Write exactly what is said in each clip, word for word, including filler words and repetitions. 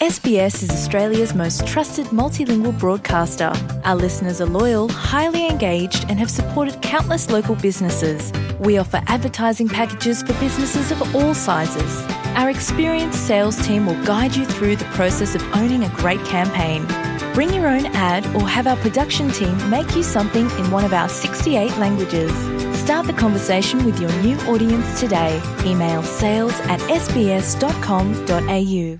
S B S is Australia's most trusted multilingual broadcaster. Our listeners are loyal, highly engaged and have supported countless local businesses. We offer advertising packages for businesses of all sizes. Our experienced sales team will guide you through the process of owning a great campaign. Bring your own ad or have our production team make you something in one of our sixty-eight languages. Start the conversation with your new audience today. Email sales at s b s dot com dot a u.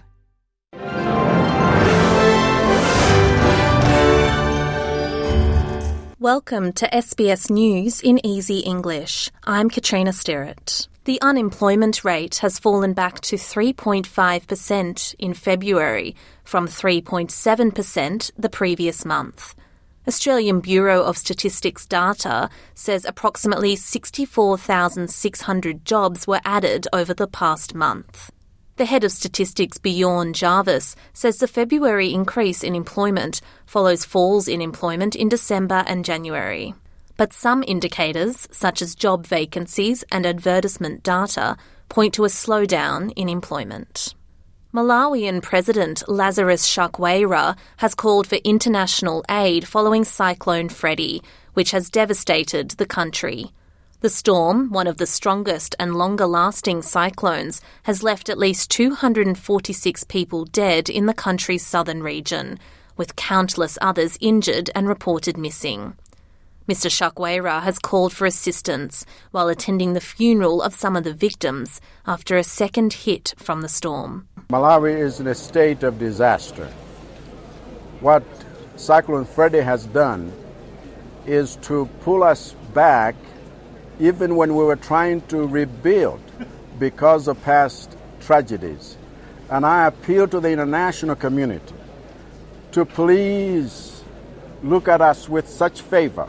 Welcome to S B S News in Easy English. I'm Katrina Stirrett. The unemployment rate has fallen back to three point five percent in February from three point seven percent the previous month. Australian Bureau of Statistics data says approximately sixty-four thousand six hundred jobs were added over the past month. The head of statistics, Bjorn Jarvis, says the February increase in employment follows falls in employment in December and January. But some indicators, such as job vacancies and advertisement data, point to a slowdown in employment. Malawian President Lazarus Chakwera has called for international aid following Cyclone Freddy, which has devastated the country. The storm, one of the strongest and longer-lasting cyclones, has left at least two hundred forty-six people dead in the country's southern region, with countless others injured and reported missing. Mister Chakwera has called for assistance while attending the funeral of some of the victims after a second hit from the storm. Malawi is in a state of disaster. What Cyclone Freddy has done is to pull us back even when we were trying to rebuild because of past tragedies. And I appeal to the international community to please look at us with such favor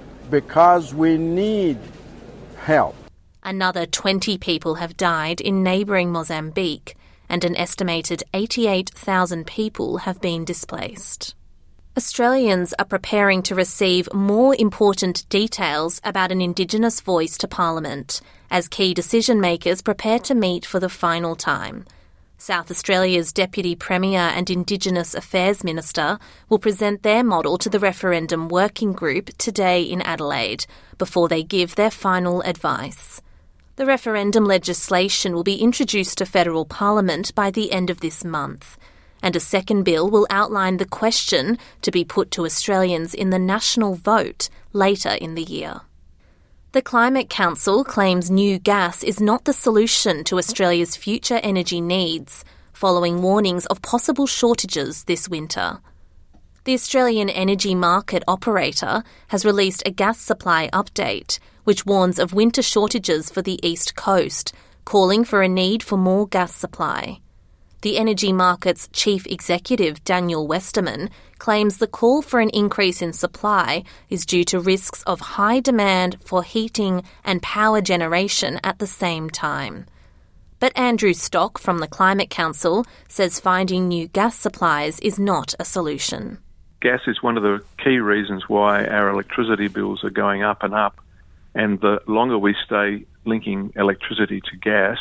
because we need help. Another twenty people have died in neighbouring Mozambique, and an estimated eighty-eight thousand people have been displaced. Australians are preparing to receive more important details about an Indigenous voice to Parliament as key decision-makers prepare to meet for the final time. South Australia's Deputy Premier and Indigenous Affairs Minister will present their model to the referendum working group today in Adelaide before they give their final advice. The referendum legislation will be introduced to federal Parliament by the end of this month, and a second bill will outline the question to be put to Australians in the national vote later in the year. The Climate Council claims new gas is not the solution to Australia's future energy needs, following warnings of possible shortages this winter. The Australian Energy Market Operator has released a gas supply update, which warns of winter shortages for the East Coast, calling for a need for more gas supply. The energy market's chief executive, Daniel Westerman, claims the call for an increase in supply is due to risks of high demand for heating and power generation at the same time. But Andrew Stock from the Climate Council says finding new gas supplies is not a solution. Gas is one of the key reasons why our electricity bills are going up and up, and the longer we stay linking electricity to gas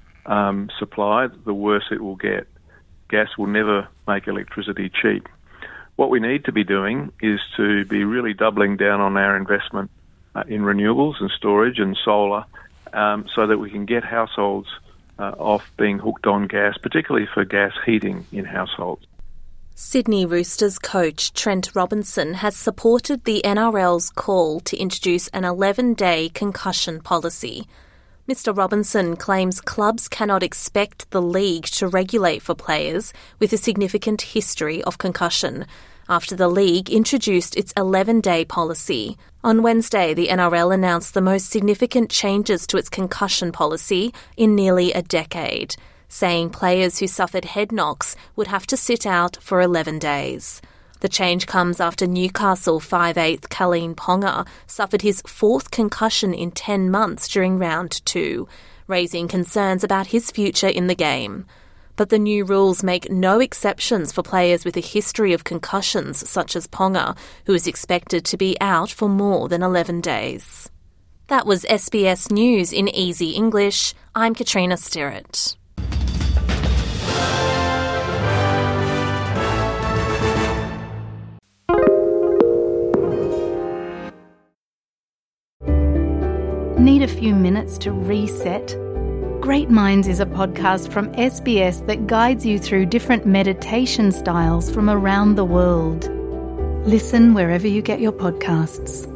Um, supply, the worse it will get. Gas will never make electricity cheap. What we need to be doing is to be really doubling down on our investment uh, in renewables and storage and solar um, so that we can get households uh, off being hooked on gas, particularly for gas heating in households. Sydney Roosters coach Trent Robinson has supported the N R L's call to introduce an eleven-day concussion policy. Mister Robinson claims clubs cannot expect the league to regulate for players with a significant history of concussion after the league introduced its eleven-day policy. On Wednesday, the N R L announced the most significant changes to its concussion policy in nearly a decade, saying players who suffered head knocks would have to sit out for eleven days. The change comes after Newcastle five eighth Kalleen Ponga suffered his fourth concussion in ten months during round two, raising concerns about his future in the game. But the new rules make no exceptions for players with a history of concussions such as Ponga, who is expected to be out for more than eleven days. That was S B S News in Easy English. I'm Katrina Stirrett. need a few minutes to reset? Great Minds is a podcast from S B S that guides you through different meditation styles from around the world. Listen wherever you get your podcasts.